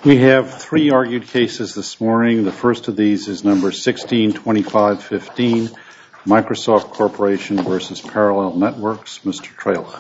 We have three argued cases this morning. The first of these is number 162515, Microsoft Corporation versus Parallel Networks. Mr. Trela.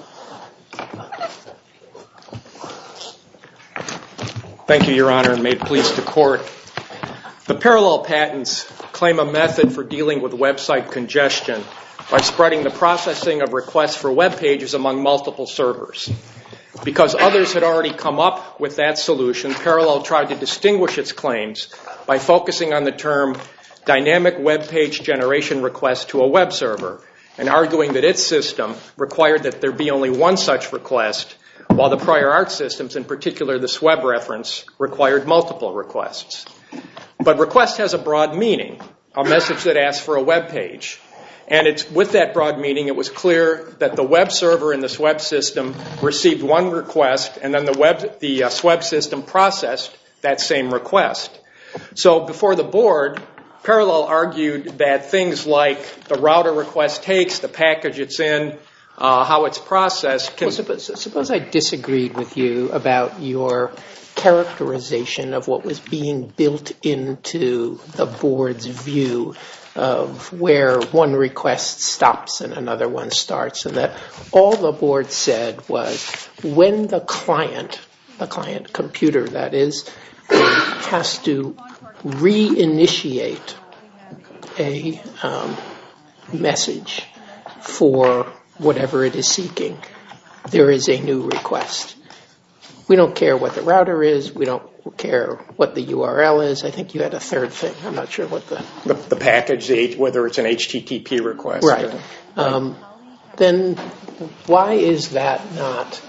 Thank you, Your Honor, and may it please the Court. The parallel patents claim a method for dealing with website congestion by spreading the processing of requests for web pages among multiple servers. Because others had already come up with that solution, Parallel tried to distinguish its claims by focusing on the term dynamic web page generation request to a web server and arguing that its system required that there be only one such request, while the prior art systems, in particular the SWEB reference, required multiple requests. But request has a broad meaning, a message that asks for a web page. And it's with that broad meaning, it was clear that the web server in the SWEB system received one request, and then the SWEB system processed that same request. So before the board, Parallel argued that things like the router request takes, the package it's in, how it's processed. Suppose I disagreed with you about your characterization of what was being built into the board's view of where one request stops and another one starts, and that all the board said was when the client computer that is, has to reinitiate a message for whatever it is seeking, there is a new request. We don't care what the router is. We don't care what the URL is. I think you had a third thing. I'm not sure what the package, whether it's an HTTP request. Right. Then why is that not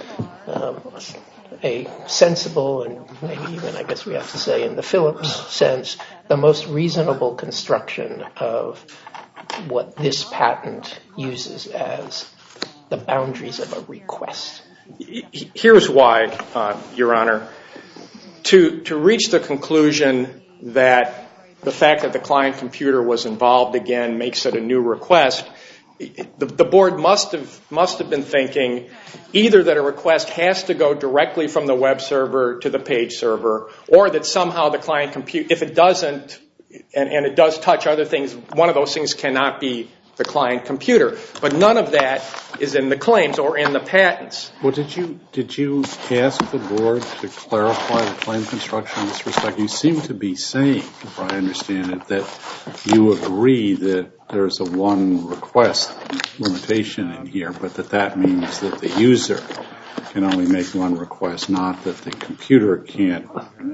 a sensible and maybe even, I guess we have to say in the Phillips sense, the most reasonable construction of what this patent uses as the boundaries of a request? Here's why, Your Honor. To reach the conclusion that the fact that the client computer was involved again makes it a new request, the board must have been thinking either that a request has to go directly from the web server to the page server, or that somehow the client computer, if it doesn't, and it does touch other things, one of those things cannot be the client computer. But none of that is in the claims or in the patents. Well, did you ask the board to clarify the claim construction in this respect? You seem to be saying, if I understand it, that you agree that there's a one request limitation in here, but that means that the user can only make one request, not that the computer can't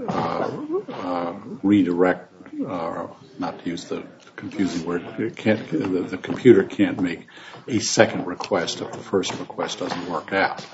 redirect, not to use the confusing word, the computer can't make a second request if the first request doesn't work out.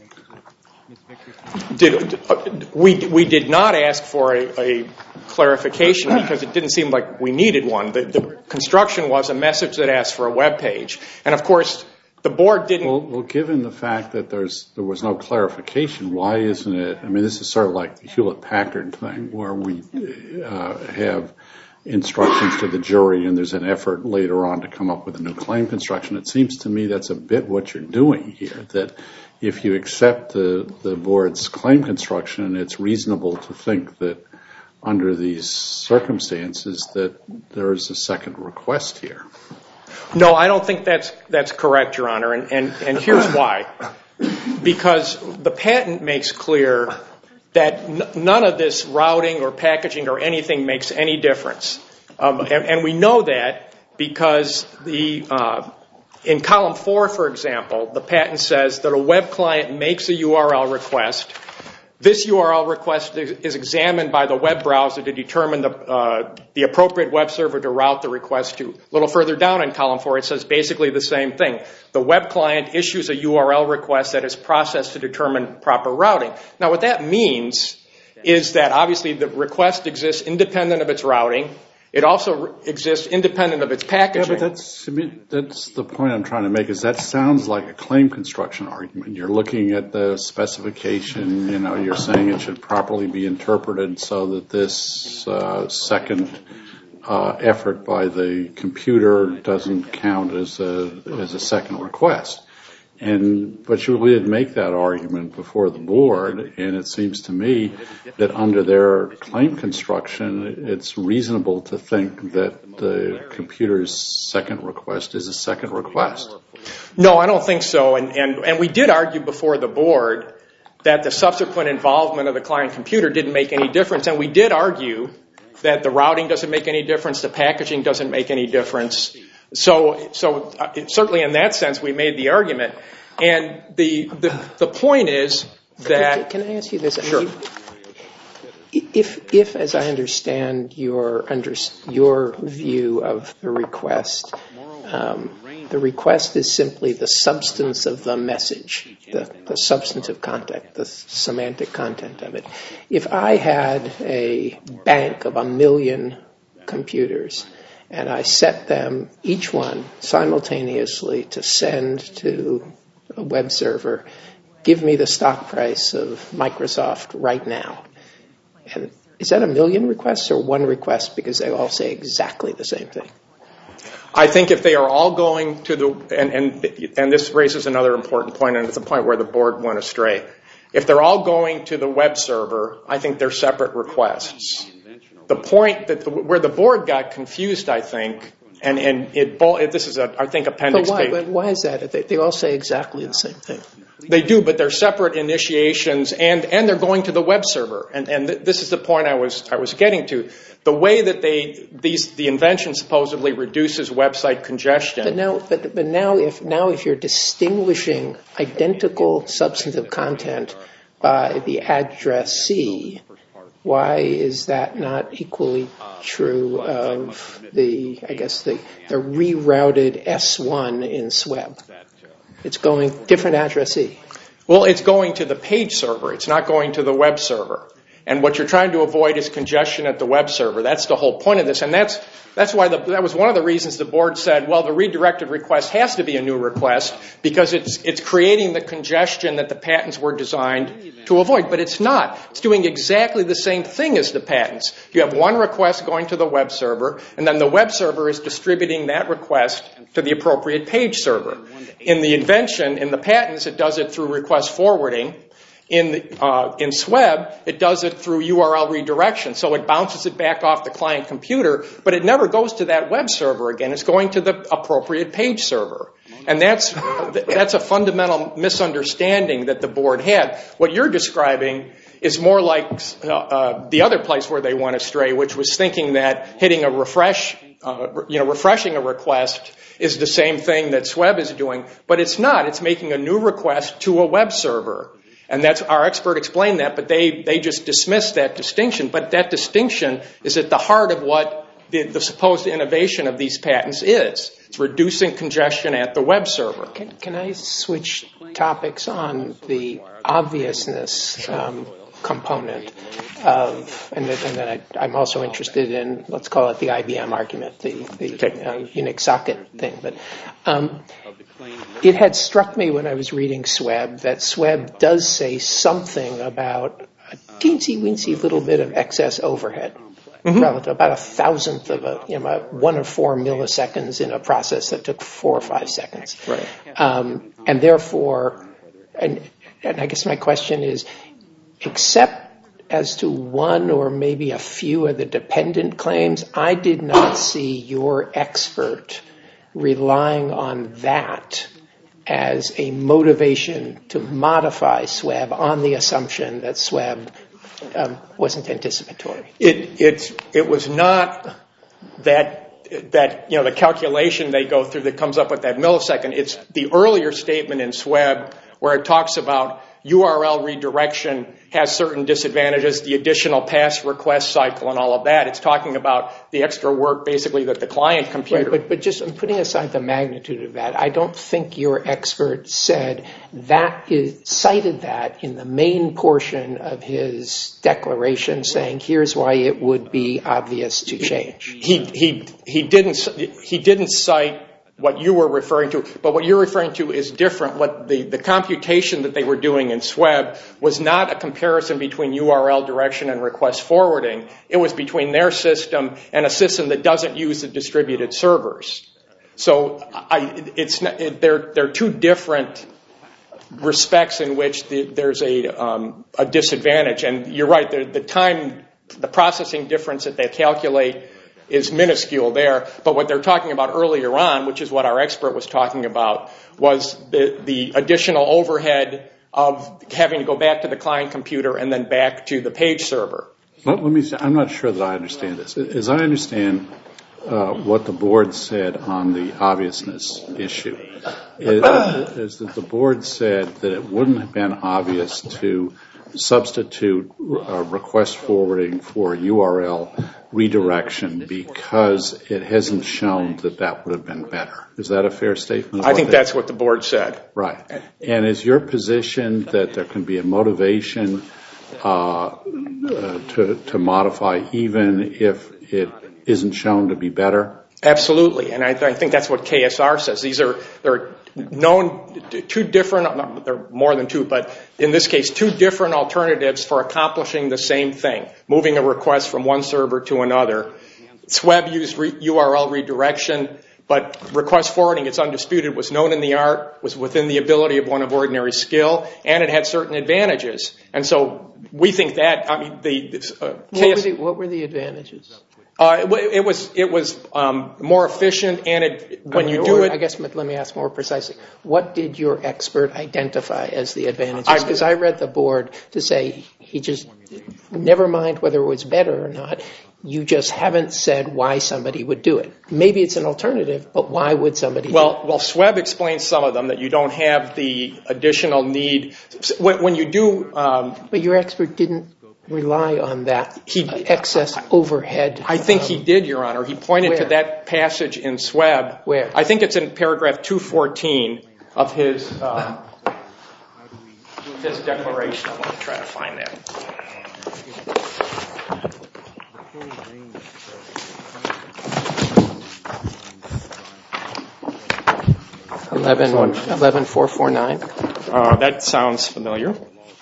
We did not ask for a clarification because it didn't seem like we needed one. The construction was a message that asked for a web page. And of course, the board didn't... Well, given the fact that there was no clarification, why isn't it... I mean, this is sort of like the Hewlett-Packard thing where we have instructions to the jury and there's an effort later on to come up with a new claim construction. It seems to me that's a bit what you're doing here, that if you accept the board's claim construction, it's reasonable to think that under these circumstances that there is a second request here. No, I don't think that's correct, Your Honor, and here's why. Because the patent makes clear that none of this routing or packaging or anything makes any difference. And we know that because in column 4, for example, the patent says that a web client makes a URL request. This URL request is examined by the web browser to determine the appropriate web server to route the request to. A little further down in column 4, it says basically the same thing. The web client issues a URL request that is processed to determine proper routing. Now, what that means is that obviously the request exists independent of its routing. It also exists independent of its packaging. Yeah, but that's the point I'm trying to make, is that sounds like a claim construction argument. You're looking at the specification, you're saying it should properly be interpreted so that this second effort by the computer doesn't count as a second request. But you really didn't make that argument before the board, and it seems to me that under their claim construction, it's reasonable to think that the computer's second request is a second request. No, I don't think so. And we did argue before the board that the subsequent involvement of the client computer didn't make any difference. And we did argue that the routing doesn't make any difference, the packaging doesn't make any difference. So certainly in that sense, we made the argument. And the point is that... Can I ask you this? Sure. If, as I understand your view of the request is simply the substance of the message, the substantive content, the semantic content of it. If I had a bank of 1 million computers and I set them, each one, simultaneously to send to a web server, give me the stock price of Microsoft right now. And is that 1 million requests or one request because they all say exactly the same thing? I think if they are all going to the, and this raises another important point, and it's a point where the board went astray. If they're all going to the web server, I think they're separate requests. The point where the board got confused, I think, this is, I think, appendix page. But why is that? They all say exactly the same thing. They do, but they're separate initiations, and they're going to the web server. And this is the point I was getting to. The way that the invention supposedly reduces website congestion. But now if you're distinguishing identical substantive content by the addressee, why is that not equally true of the rerouted S1 in SWEB? It's going different addressee. Well, it's going to the page server. It's not going to the web server. And what you're trying to avoid is congestion at the web server. That's the whole point of this. And that's why that was one of the reasons the board said, well, the redirected request has to be a new request because it's creating the congestion that the patents were designed to avoid. But it's not. It's doing exactly the same thing as the patents. You have one request going to the web server, and then the web server is distributing that request to the appropriate page server. In the invention, in the patents, it does it through request forwarding. In SWEB, it does it through URL redirection. So it bounces it back off the client computer, but it never goes to that web server again. It's going to the appropriate page server. And that's a fundamental misunderstanding that the board had. What you're describing is more like the other place where they went astray, which was thinking that hitting a refresh, refreshing a request is the same thing that SWEB is doing. But it's not. It's making a new request to a web server. And that's our expert explained that, but they just dismissed that distinction. But that distinction is at the heart of what the supposed innovation of these patents is. It's reducing congestion at the web server. Can I switch topics on the obviousness component of, and then I'm also interested in, let's call it the IBM argument, the Unix socket thing. But it had struck me when I was reading SWEB that SWEB does say something about a teensy-weensy little bit of excess overhead, relative, about 1,000th of a 1 or 4 milliseconds in a process that took 4 or 5 seconds. Right. And therefore, and I guess my question is, except as to one or maybe a few of the dependent claims, I did not see your expert relying on that as a motivation to modify SWEB on the assumption that SWEB wasn't anticipatory. It was not that the calculation they go through that comes up with that millisecond. It's the earlier statement in SWEB where it talks about URL redirection has certain disadvantages, the additional pass request cycle and all of that. It's talking about the extra work basically that the client computer... Right, but just putting aside the magnitude of that, I don't think your expert said cited that in the main portion of his declaration saying here's why it would be obvious to change. He didn't cite what you were referring to, but what you're referring to is different. What the computation that they were doing in SWEB was not a comparison between URL direction and request forwarding. It was between their system and a system that doesn't use the distributed servers. So they're two different respects in which there's a disadvantage. And you're right, the processing difference that they calculate is minuscule there. But what they're talking about earlier on, which is what our expert was talking about, was the additional overhead of having to go back to the client computer and then back to the page server. Let me say, I'm not sure that I understand this. As I understand what the board said on the obviousness issue, is that the board said that it wouldn't have been obvious to substitute request forwarding for URL redirection because it hasn't shown that that would have been better. Is that a fair statement? I think that's what the board said. Right. And is your position that there can be a motivation to modify even if it isn't shown to be better? Absolutely, and I think that's what KSR says. They're known two different, there are more than two, but in this case, two different alternatives for accomplishing the same thing, moving a request from one server to another. SWEB used URL redirection, but request forwarding, it's undisputed, was known in the art, was within the ability of one of ordinary skill, and it had certain advantages. And so we think that, what were the advantages? It was more efficient, and when you do it... I guess let me ask more precisely. What did your expert identify as the advantages? Because I read the board to say he just, never mind whether it was better or not, you just haven't said why somebody would do it. Maybe it's an alternative, but why would somebody do it? Well, SWEB explains some of them, that you don't have the additional need. When you do... But your expert didn't rely on that excess overhead. I think he did, Your Honor. He pointed to that passage in SWEB. Where? I think it's in paragraph 214 of his declaration. I want to try to find that. $11,449. That sounds familiar.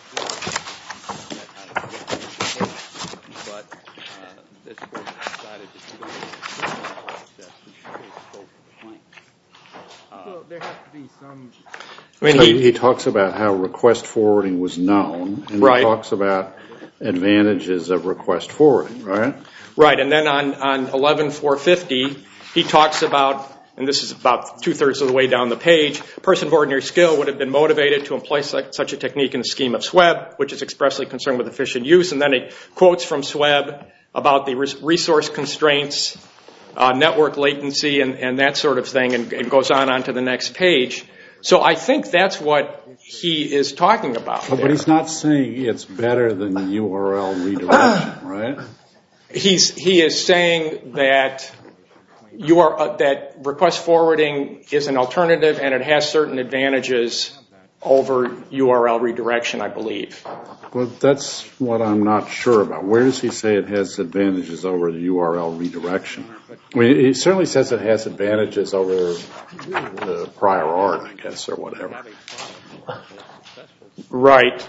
He talks about how request forwarding was known, and he talks about advantages of request forwarding, right? Right, and then on 11,450, he talks about, and this is about two-thirds of the way down the page, a person of ordinary skill would have been motivated to employ such a technique in the scheme of SWEB, which is expressly concerned with efficient use, and then he quotes from SWEB about the resource constraints, network latency, and that sort of thing, and goes on to the next page. So I think that's what he is talking about. But he's not saying it's better than the URL redirection, right? He is saying that that request forwarding is an alternative and it has certain advantages over URL redirection, I believe. Well, that's what I'm not sure about. Where does he say it has advantages over the URL redirection? I mean, he certainly says it has advantages over the prior art, I guess, or whatever. Right.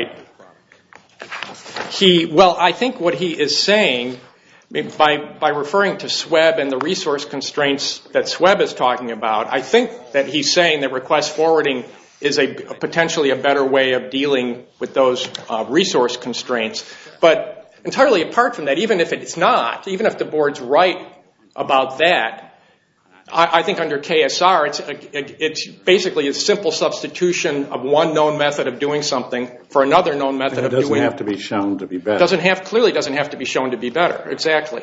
I think what he is saying, by referring to SWEB and the resource constraints that SWEB is talking about, I think that he's saying that request forwarding is potentially a better way of dealing with those resource constraints. But entirely apart from that, even if it's not, even if the board's right about that, I think under KSR, it's basically a simple substitution of one known method of doing something for another known method of doing it. It doesn't have to be shown to be better. Clearly doesn't have to be shown to be better. Exactly.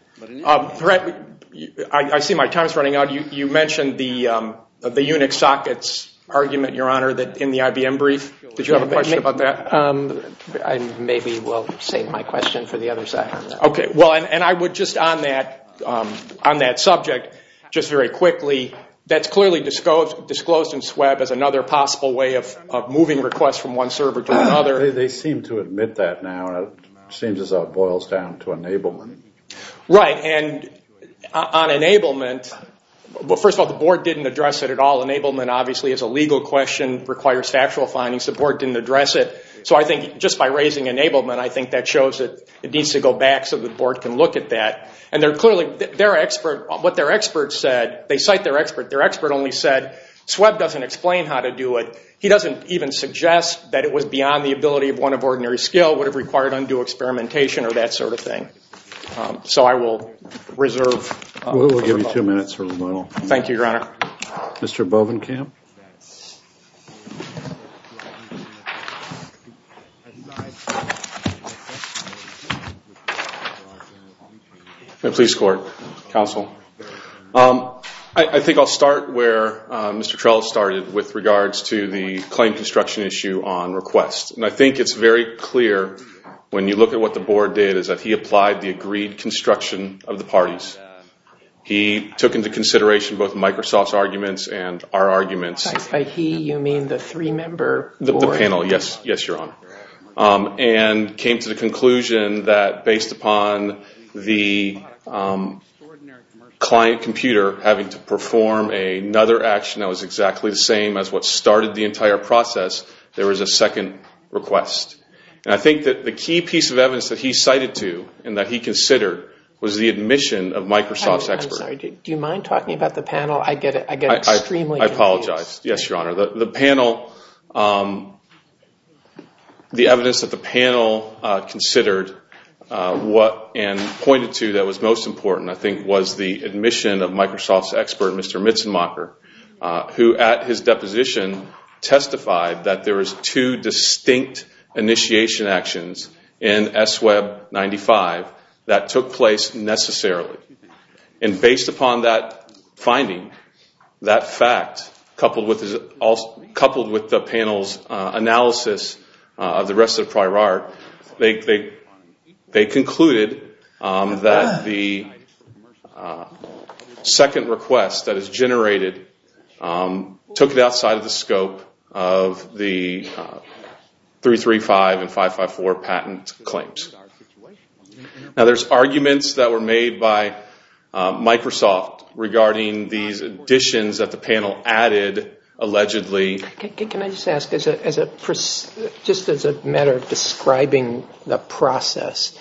I see my time's running out. You mentioned the Unix sockets argument, Your Honor, that in the IBM brief. Did you have a question about that? I maybe will save my question for the other side on that. Okay. Well, and I would just on that subject, just very quickly, that's clearly disclosed in SWEB as another possible way of moving requests from one server to another. They seem to admit that now. It seems as though it boils down to enablement. Right. And on enablement, well, first of all, the board didn't address it at all. Enablement, obviously, is a legal question, requires factual findings. The board didn't address it. So I think just by raising enablement, I think that shows that it needs to go back so the board can look at that. And they're clearly, what their expert said, they cite their expert. Their expert only said Swebb doesn't explain how to do it. He doesn't even suggest that it was beyond the ability of one of ordinary skill, would have required undue experimentation or that sort of thing. So I will reserve. We'll give you 2 minutes for rebuttal. Thank you, Your Honor. Mr. Bovenkamp. Please, Court, Counsel. I think I'll start where Mr. Trellis started with regards to the claim construction issue on request. And I think it's very clear when you look at what the board did is that he applied the agreed construction of the parties. He took into consideration both Microsoft's arguments and our arguments. By he, you mean the 3-member board? The panel, yes, Your Honor. And came to the conclusion that based upon the client computer having to perform another action that was exactly the same as what started the entire process, there was a second request. And I think that the key piece of evidence that he cited to and that he considered was the admission of Microsoft's expert. I'm sorry, do you mind talking about the panel? I get extremely confused. I apologize. Yes, Your Honor. The panel, the evidence that the panel considered and pointed to that was most important, I think, was the admission of Microsoft's expert, Mr. Mitzenmacher, who at his deposition testified that there was 2 distinct initiation actions in SWeb 95 that took place necessarily. And based upon that finding, that fact, coupled with the panel's analysis of the rest of the prior art, they concluded that the second request that is generated took it outside of the scope of the 335 and 554 patent claims. Now, there's arguments that were made by Microsoft regarding these additions that the panel added allegedly. Can I just ask, just as a matter of describing the process,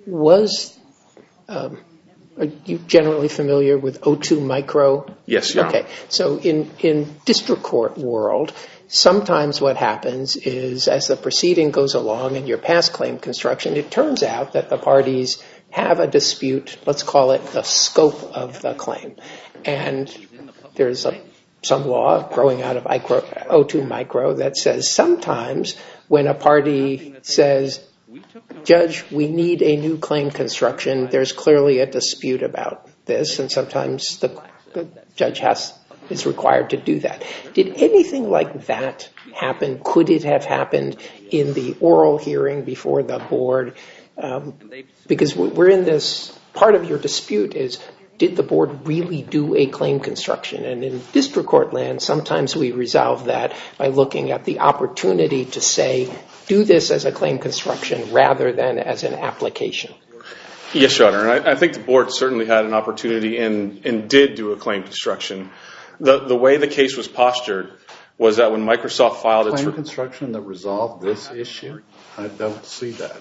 are you generally familiar with O2 Micro? Yes, Your Honor. Okay, so in district court world, sometimes what happens is as the proceeding goes along in your past claim construction, it turns out that the parties have a dispute, let's call it the scope of the claim. And there's some law growing out of O2 Micro that says sometimes when a party says, Judge, we need a new claim construction, there's clearly a dispute about this, and sometimes the judge is required to do that. Did anything like that happen? Could it have happened in the oral hearing before the board? Because we're in this, part of your dispute is, did the board really do a claim construction? And in district court land, sometimes we resolve that by looking at the opportunity to say, do this as a claim construction rather than as an application. Yes, Your Honor. And I think the board certainly had an opportunity and did do a claim construction. The way the case was postured was that when Microsoft filed its... Claim construction that resolved this issue? I don't see that.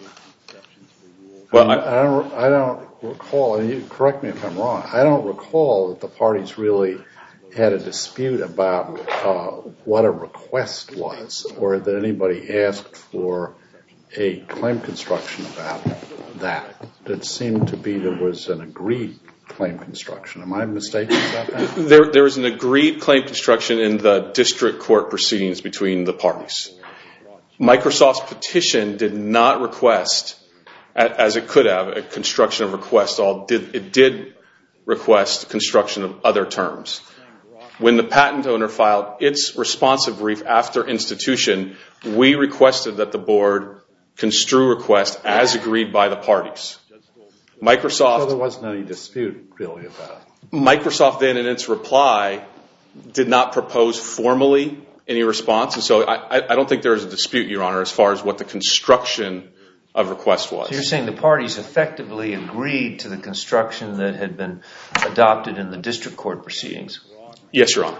Well, I don't recall, and you correct me if I'm wrong, I don't recall that the parties really had a dispute about what a request was, or that anybody asked for a claim construction about that. It seemed to be there was an agreed claim construction. Am I mistaken about that? There was an agreed claim construction in the district court proceedings between the parties. Microsoft's petition did not request, as it could have, a construction of request. It did request construction of other terms. When the patent owner filed its responsive brief after institution, we requested that the board construe request as agreed by the parties. So there wasn't any dispute really about it? Microsoft then in its reply did not propose formally any response, and so I don't think there is a dispute, Your Honor, as far as what the construction of request was. So you're saying the parties effectively agreed to the construction that had been adopted in the district court proceedings? Yes, Your Honor.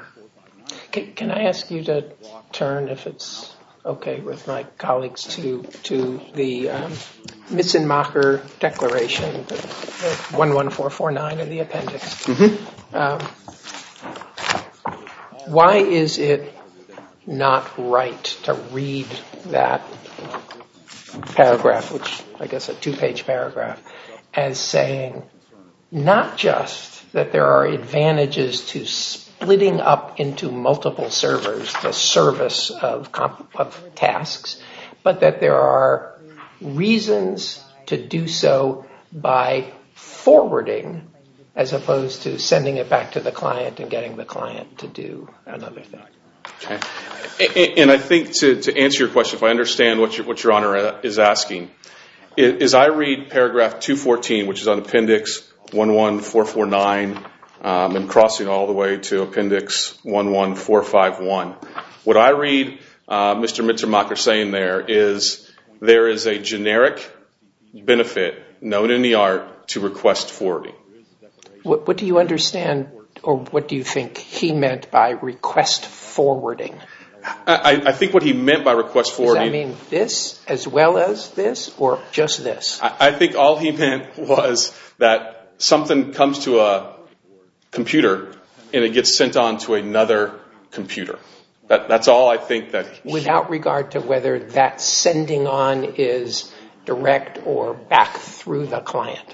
Can I ask you to turn, if it's okay with my colleagues, to the Mitzenmacher Declaration, the 11449 in the appendix. Why is it not right to read that paragraph, which I guess a 2-page paragraph, as saying not just that there are advantages to splitting up into multiple servers the service of tasks, but that there are reasons to do so by forwarding as opposed to sending it back to the client and getting the client to do another thing? Okay. And I think to answer your question, if I understand what Your Honor is asking, is I read paragraph 214, which is on Appendix 11449, and crossing all the way to Appendix 11451. What I read Mr. Mitzenmacher saying there is a generic benefit known in the art to request forwarding. What do you understand, or what do you think he meant by request forwarding? I think what he meant by request forwarding... Does that mean this as well as this, or just this? I think all he meant was that something comes to a computer and it gets sent on to another computer. That's all I think that... Without regard to whether that sending on is direct or back through the client.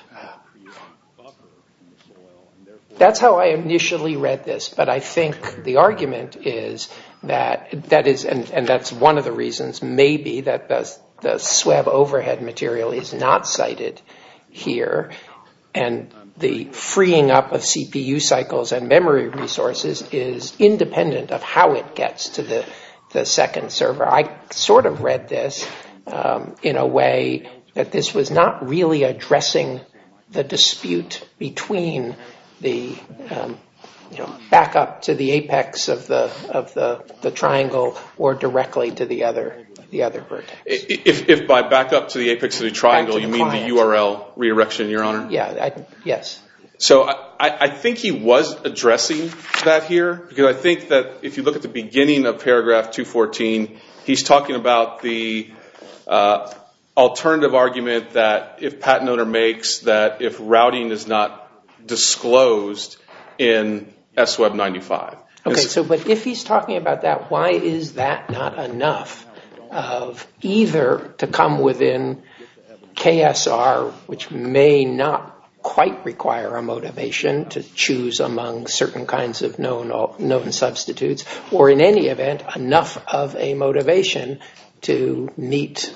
That's how I initially read this, but I think the argument is that is, and that's one of the reasons maybe that the SWEB overhead material is not cited here, and the freeing up of CPU cycles and memory resources is independent of how it gets to the second server. I sort of read this in a way that this was not really addressing the dispute between the backup to the apex of the triangle or directly to the other vertex. If by backup to the apex of the triangle you mean the URL redirection, Your Honor? Yeah, yes. So I think he was addressing that here, because I think that if you look at the beginning of paragraph 214, he's talking about the alternative argument that if patent owner makes that if routing is not disclosed in SWEB 95. Okay, but if he's talking about that, why is that not enough of either to come within KSR, which may not quite require a motivation to choose among certain kinds of known substitutes, or in any event, enough of a motivation to meet,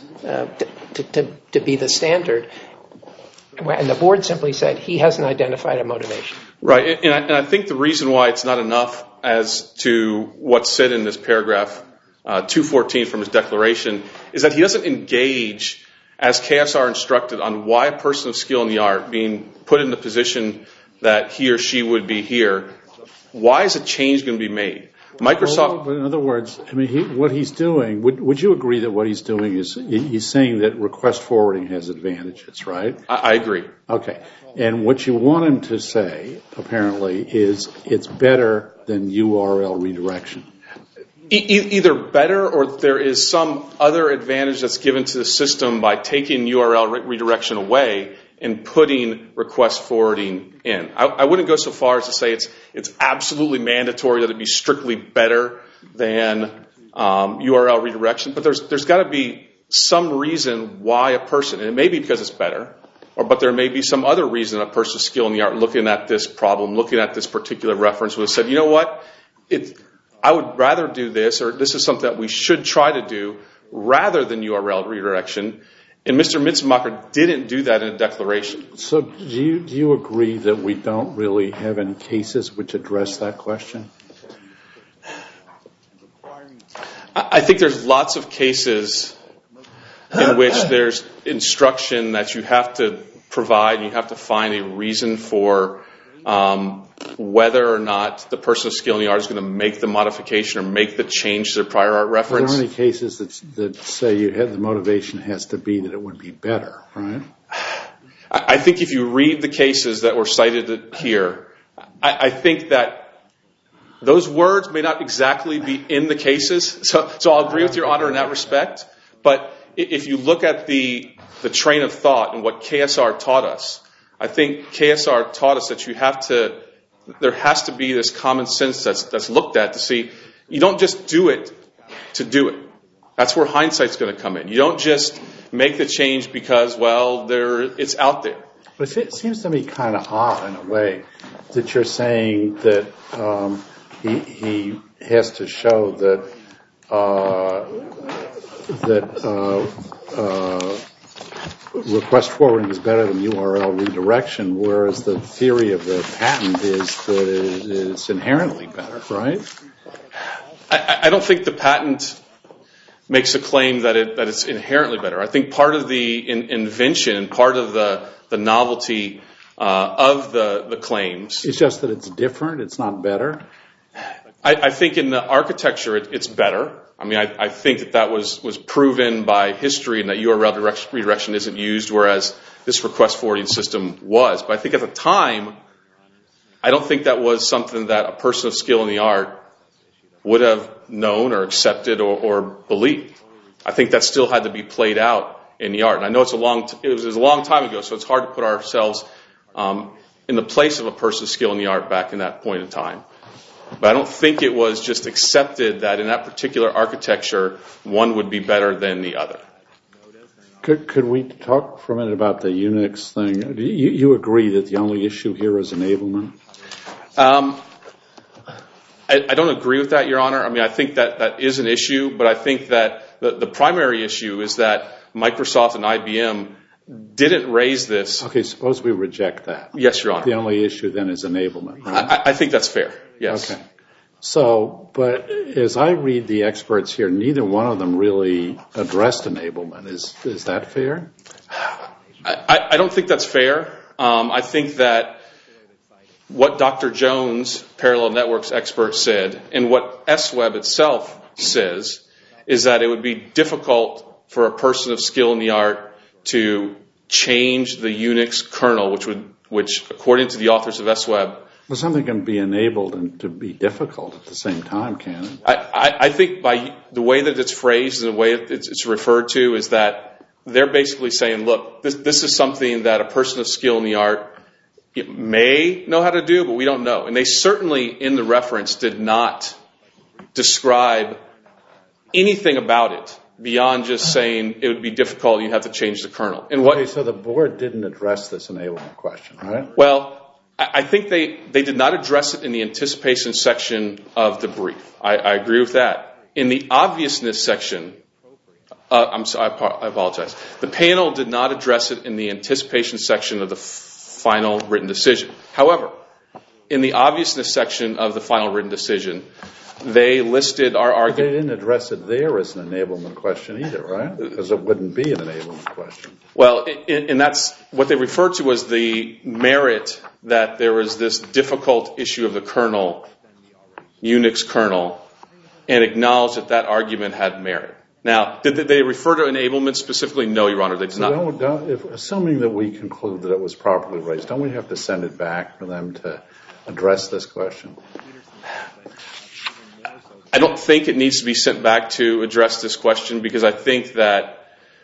to be the standard? And the board simply said he hasn't identified a motivation. Right, and I think the reason why it's not enough as to what's said in this paragraph 214 from his declaration is that he doesn't engage, as KSR instructed, on why a person of skill in the art being put in the position that he or she would be here, why is a change going to be made? Microsoft... Well, in other words, I mean, what he's doing, would you agree that what he's doing is he's saying that request forwarding has advantages, right? I agree. Okay. And what you want him to say, apparently, is it's better than URL redirection. Either better or there is some other advantage that's given to the system by taking URL redirection away and putting request forwarding in. I wouldn't go so far as to say it's absolutely mandatory that it be strictly better than URL redirection, but there's got to be some reason why a person, and it may be because it's better, but there may be some other reason a person of skill in the art looking at this problem, looking at this particular reference would have said, you know what, I would rather do this, or this is something that we should try to do rather than URL redirection. And Mr. Mitzenmacher didn't do that in a declaration. So do you agree that we don't really have any cases which address that question? I think there's lots of cases in which there's instruction that you have to provide, you have to find a reason for whether or not the person of skill in the art is going to make the modification or make the change to the prior art reference. Are there any cases that say you have the motivation has to be that it would be better, right? I think if you read the cases that were cited here, I think that those words may not exactly be in the cases. So I'll agree with Your Honor in that respect. But if you look at the train of thought and what KSR taught us, I think KSR taught us that you have to there has to be this common sense that's looked at to see, you don't just do it to do it. That's where hindsight's going to come in. You don't just make the change because, well, it's out there. But it seems to me kind of odd in a way that you're saying that he has to show that request forwarding is better than URL redirection, whereas the theory of the patent is that it's inherently better, right? I don't think the patent makes a claim that it's inherently better. I think part of the invention and part of the novelty of the claims... It's just that it's different, it's not better? I think in the architecture it's better. I mean, I think that was proven by history and that URL redirection isn't used, whereas this request forwarding system was. But I think at the time, I don't think that was something that a person of skill in the art would have known or accepted or believed. I think that still had to be played out in the art. And I know it was a long time ago, so it's hard to put ourselves in the place of a person of skill in the art back in that point in time. But I don't think it was just accepted that in that particular architecture, one would be better than the other. Could we talk for a minute about the Unix thing? Do you agree that the only issue here is enablement? I don't agree with that, Your Honor. I mean, I think that is an issue, but I think that the primary issue is that Microsoft and IBM didn't raise this. Okay, suppose we reject that. Yes, Your Honor. The only issue then is enablement, right? I think that's fair, yes. Okay. So, but as I read the experts here, neither one of them really addressed enablement. Is that fair? I don't think that's fair. I think that what Dr. Jones, Parallel Networks expert, said, and what SWeb itself says, is that it would be difficult for a person of skill in the art to change the Unix kernel, which according to the authors of SWeb... Well, something can be enabled and to be difficult at the same time, can it? I think by the way that it's phrased and the way it's referred to is that they're basically saying, look, this is something that a person of skill in the art may know how to do, but we don't know. And they certainly, in the reference, did not describe anything about it beyond just saying it would be difficult, you have to change the kernel. And okay, so the board didn't address this enablement question, right? Well, I think they did not address it in the anticipation section of the brief. I agree with that. In the obviousness section, I apologize. The panel did not address it in the anticipation section of the final written decision. However, in the obviousness section of the final written decision, they listed our argument. But they didn't address it there as an enablement question either, right? Because it wouldn't be an enablement question. Well, and that's what they referred to as the merit that there was this difficult issue of the kernel, Unix kernel, and acknowledged that argument had merit. Now, did they refer to enablement specifically? No, Your Honor, they did not. Assuming that we conclude that it was properly raised, don't we have to send it back for them to address this question? I don't think it needs to be sent back to address this question because I think that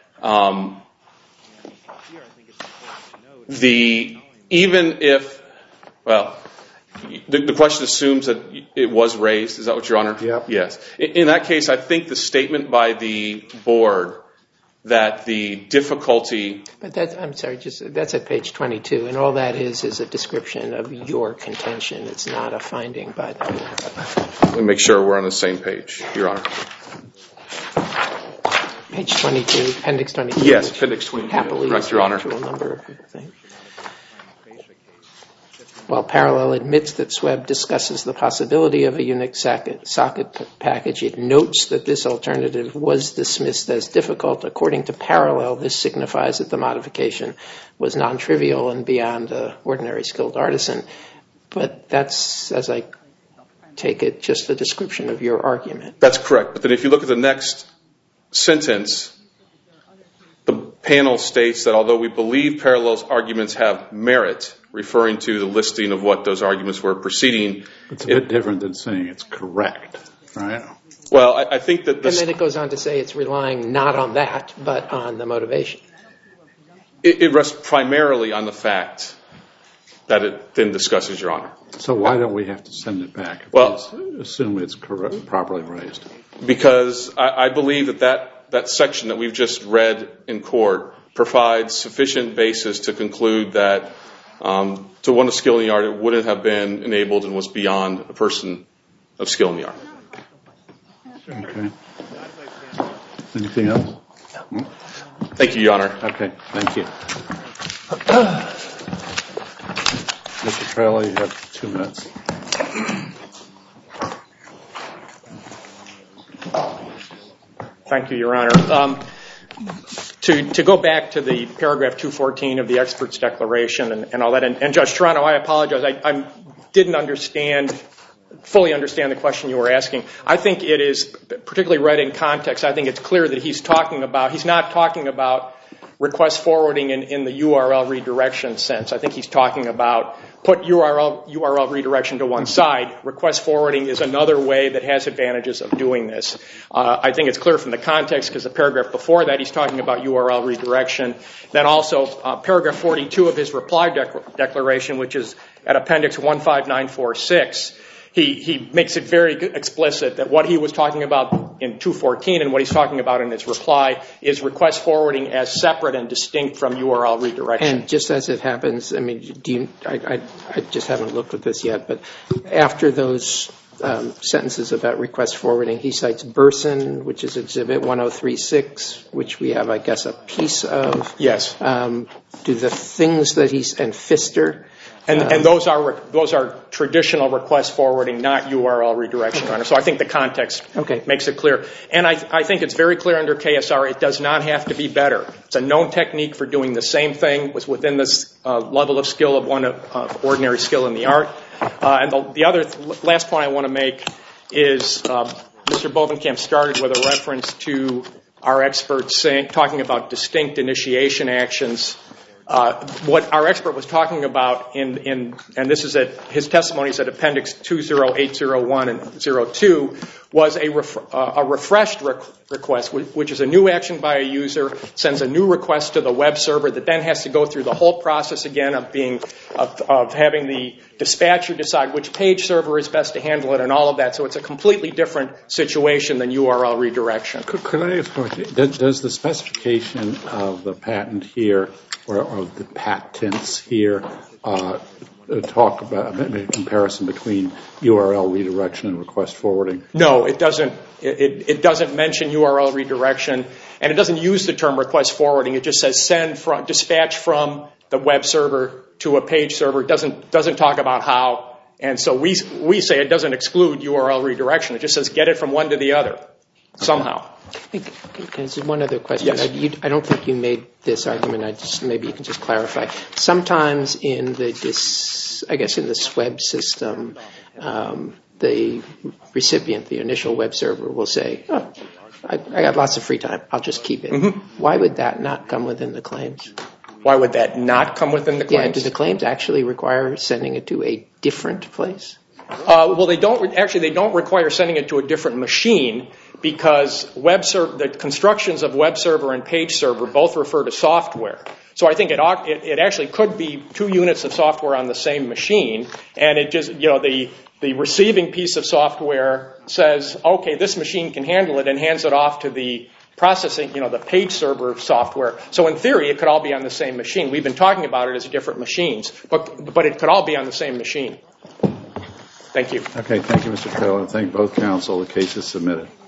even if, well, the question assumes that it was raised. Is that what, Your Honor? Yep. Yes. In that case, I think the statement by the board that the difficulty... But I'm sorry, that's at page 22, and all that is a description of your contention. It's not a finding by the board. Let me make sure we're on the same page, Your Honor. Page 22, appendix 22. Yes, appendix 22. Happily correct, Your Honor. Number of things. While Parallel admits that SWeb discusses the possibility of a Unix socket package, it notes that this alternative was dismissed as difficult. According to Parallel, this signifies that the modification was non-trivial and beyond the ordinary skilled artisan. But that's, as I take it, just a description of your argument. That's correct. But then if you look at the next sentence, the panel states that although we believe Parallel's arguments have merit, referring to the listing of what those arguments were preceding. It's a bit different than saying it's correct, right? Well, I think that... And then it goes on to say it's relying not on that, but on the motivation. It rests primarily on the fact that it then discusses, Your Honor. So why don't we have to send it back? Well, assume it's properly raised. Because I believe that section that we've just read in court provides sufficient basis to conclude that to one of skill in the art, it wouldn't have been enabled and was beyond a person of skill in the art. Okay. Anything else? No? Thank you, Your Honor. Okay, thank you. Mr. Trailer, you have 2 minutes. Thank you, Your Honor. To go back to the paragraph 214 of the expert's declaration and all that, and Judge Toronto, I apologize. I didn't fully understand the question you were asking. I think it is, particularly read in context, I think it's clear that he's not talking about request forwarding in the URL redirection sense. I think he's talking about put URL redirection to one side. Request forwarding is another way that has advantages of doing this. I think it's clear from the context because the paragraph before that he's talking about URL redirection. Then also paragraph 42 of his reply declaration, which is at appendix 15946, he makes it very explicit that what he was talking about in 214 and what he's talking about in his reply is request forwarding as separate and distinct from URL redirection. And just as it happens, I mean, I just haven't looked at this yet, but after those sentences about request forwarding, he cites Burson, which is Exhibit 1036, which we have, I guess, a piece of. Yes. Do the things that and Pfister. And those are traditional request forwarding, not URL redirection. Okay. So I think the context makes it clear. And I think it's very clear under KSR it does not have to be better. It's a known technique for doing the same thing within this level of skill of one of ordinary skill in the art. And the other last point I want to make is Mr. Bovenkamp started with a reference to our experts talking about distinct initiation actions. What our expert was talking about and this is his testimony is at appendix 20801 and 02 was a refreshed request, which is a new action by a user, sends a new request to the web server that then has to go through the whole process again of having the dispatcher decide which page server is best to handle it and all of that. So it's a completely different situation than URL redirection. Could I ask a question? Does the specification of the patent here or of the patents here talk about a comparison between URL redirection and request forwarding? No, it doesn't. It doesn't mention URL redirection, and it doesn't use the term request forwarding. It just says dispatch from the web server to a page server. It doesn't talk about how. And so we say it doesn't exclude URL redirection. It just says get it from one to the other somehow. There's one other question. Yes. I don't think you made this argument. Maybe you can just clarify. Sometimes in the SWEB system, the recipient, the initial web server, will say, "Oh, I got lots of free time. I'll just keep it." Mm-hmm. Why would that not come within the claims? Why would that not come within the claims? Yeah, do the claims actually require sending it to a different place? Well, they don't require sending it to a different machine because the constructions of web server and page server both refer to software. So I think it actually could be 2 units of software on the same machine, and it just the receiving piece of software says, okay, this machine can handle it, and hands it off to the processing, the page server software. So in theory, it could all be on the same machine. We've been talking about it as different machines, but it could all be on the same machine. Thank you. Okay, thank you, Mr. Trailer. Thank both counsel. The case is submitted.